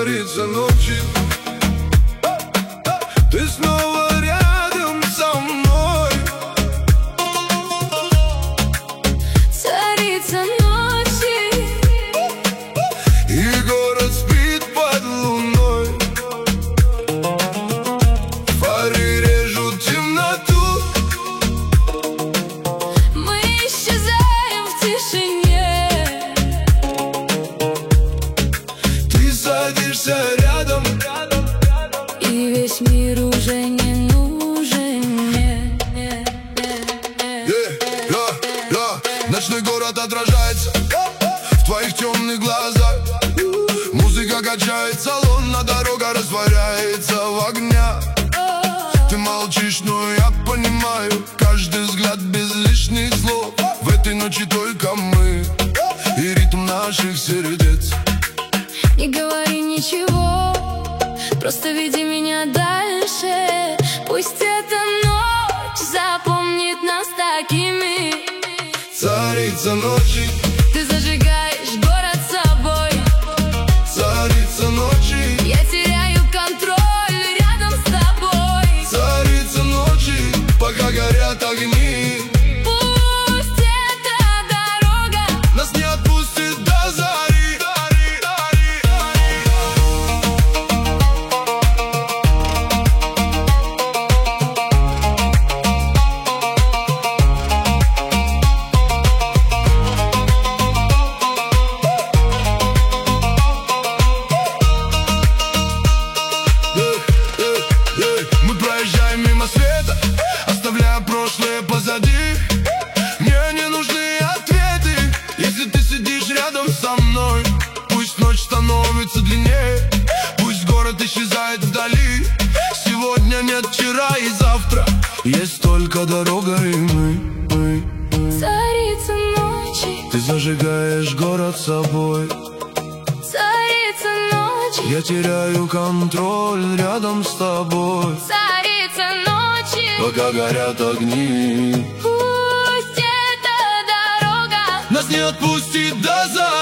царица ночи, ты снова рядом со мной. Царица ночи, и город спит под луной. Фары режут темноту, мы исчезаем в тишине. ты садишься рядом, и весь мир уже не нужен мне. Ночной город отражается в твоих темных глазах. Музыка качает салон, а дорога растворяется в огнях. Ты молчишь, но я понимаю каждый взгляд без лишних слов. В этой ночи только мы и ритм наших сердец. Не говори ничего, просто веди меня дальше. Пусть эта ночь запомнит нас такими. Царица ночи, Ты зажигаешь город собой. царица ночи, Я теряю контроль рядом с тобой. царица ночи, пока горят огни, Пусть эта дорога нас не отпустит до зари. Мы проезжаем мимо света, оставляя прошлое позади. Мне не нужны ответы, если ты сидишь рядом со мной. Пусть ночь становится длиннее, пусть город исчезает вдали. Сегодня нет вчера и завтра, есть только дорога и мы. царица ночи, Ты зажигаешь город собой, царица ночи, я теряю контроль рядом с тобой, царица ночи. пока горят огни, Пусть эта дорога нас не отпустит до зари.